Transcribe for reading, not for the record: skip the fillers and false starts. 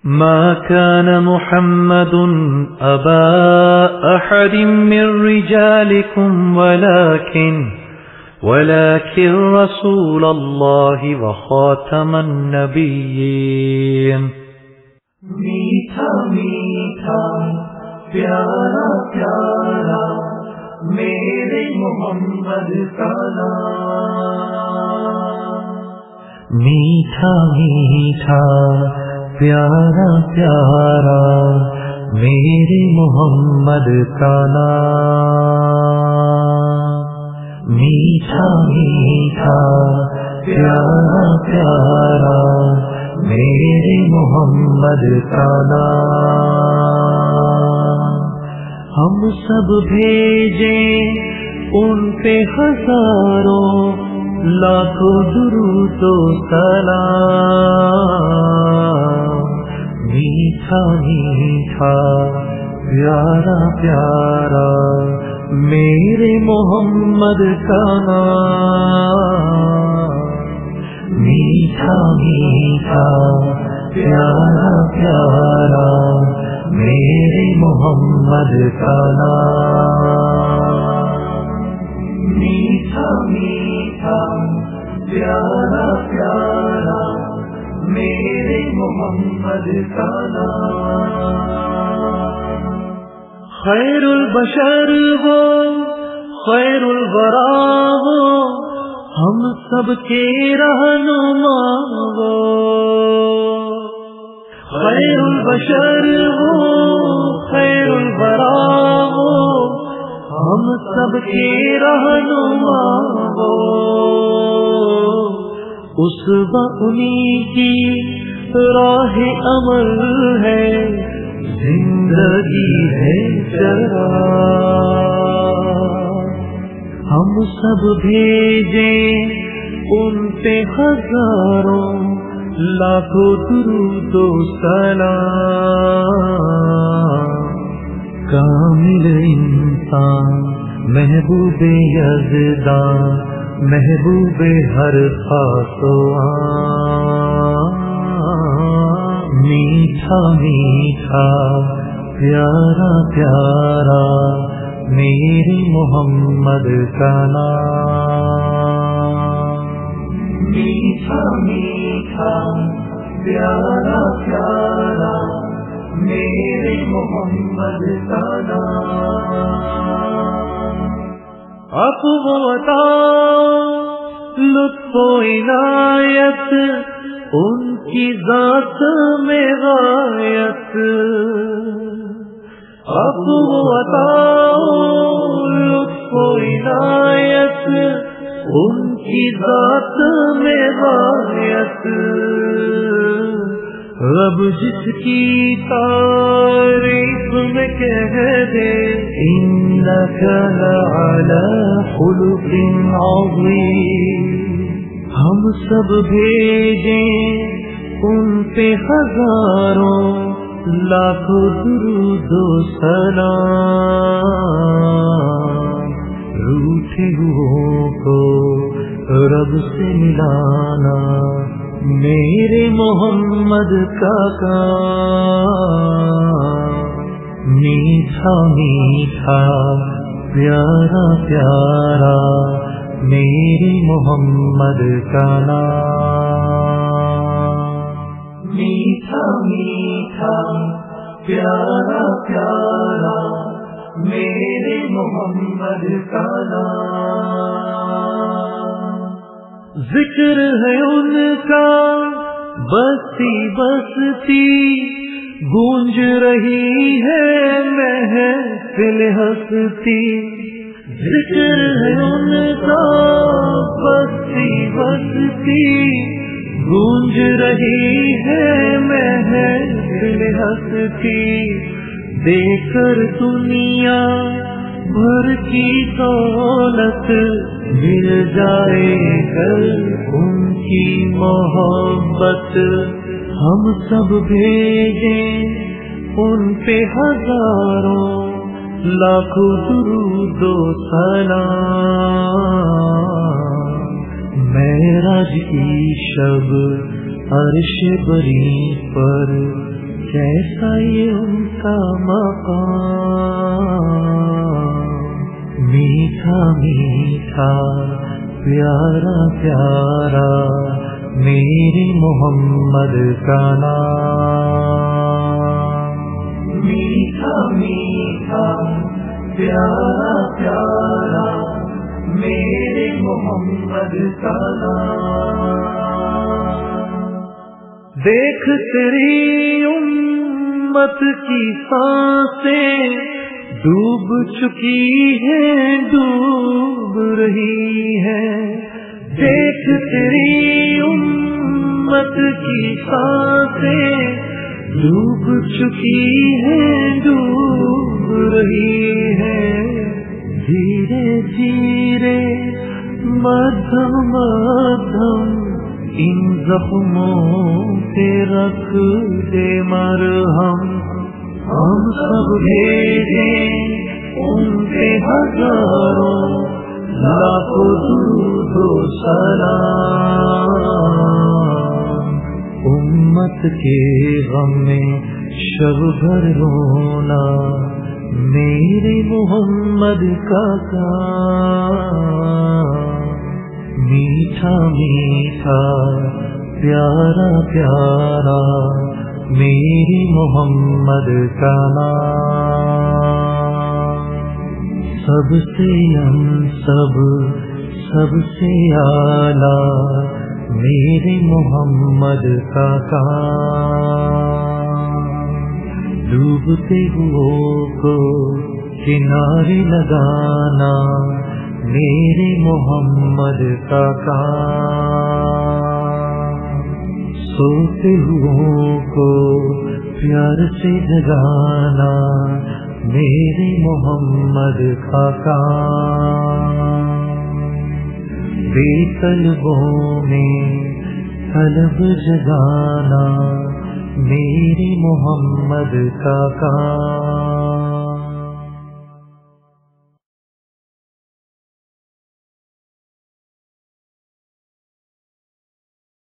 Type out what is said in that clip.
ما كان محمد أبا أحد من رجالكم ولكن رسول الله وخاتم النبيين. میٹھا میٹھا پیارا پیارا میرے محمد کا نام. میٹھا میٹھا پیارا پیارا میرے محمد کا نام. میٹھا میٹھا پیارا پیارا میرے محمد کا نام. ہم سب بھیجیں ان پہ ہزاروں لاکھوں درود و سلام. میٹھا میٹھا پیارا پیارا میرے محمد کا نام. میٹھا میٹھا پیارا پیارا میرے محمد کا نام. میٹھا میٹھا پیارا پیارا میرے محمد کا نام. خیر البشر وہ خیر الورا وہ ہم سب کے رہنما وہ. خیر البشر وہ خیر الورا وہ ہم سب کے رہنما وہ. اسوہ انہی کی راہ عمل ہے زندگی ہے چراغ. ہم سب بھیجیں ان پہ ہزاروں لاکھوں درود و سلام. کامل انسان محبوب یزدان محبوب ہر خاص و عام. میٹھا میٹھا پیارا پیارا میرے محمد کا نام. میٹھا میٹھا پیارا پیارا میرے محمد کا نام. عفو و عطا لطف و عنایت ان کی ذات میں غایت. عفو و عطا لطف و عنایت ان کی ذات میں غایت. رب جس کی تعریف میں کہہ دے انک لعلی خلق عظیم. ہم سب بھیجیں ان پہ ہزاروں لاکھوں درود و سلام. روٹھے ہوئوں کو رب سے ملانا میرے محمد کا کام. میٹھا میٹھا پیارا پیارا میرے محمد کا نام. میٹھا میٹھا پیارا پیارا میرے محمد کا نام. ذکر ہے ان کا بستی بستی گونج رہی ہے محفل ہستی. ذکر ہے ان کا بستی بستی گونج رہی ہے محفل ہستی. دیکھ کر دنیا بھر کی دولت مل جائے کل ان کی محبت. ہم سب بھیجیں ان پہ ہزاروں لاکھوں درود و سلام. معراج کی شب عرش بری پر कैसा ये उनका मकाम, मीठा मीठा प्यारा प्यारा मेरे मोहम्मद का नाम। मीठा मीठा प्यारा प्यारा मेरे मोहम्मद का नाम। देख तेरी उम्मत की सांसें डूब चुकी है, डूब रही है। देख तेरी उम्मत की सांसें डूब चुकी है, डूब रही है। धीरे धीरे मध्यम मध्यम इन जख्मों पे रख दे मरहम। हम सब भेजें उनके हजारों लाखों दुरूदो सलाम। उम्मत के गम में शब भर रोना मेरे मोहम्मद का काम। मीठा मीठा प्यारा प्यारा मेरे मोहम्मद का नाम। सबसे सब सबसे आला मेरे मोहम्मद का काम। डूबते हुओं को किनारे लगाना मेरे मोहम्मद का काम। सोते हुओं को प्यार से जगाना मेरे मोहम्मद का काम। बेतलबों में तलब जगाना मेरे मोहम्मद का काम।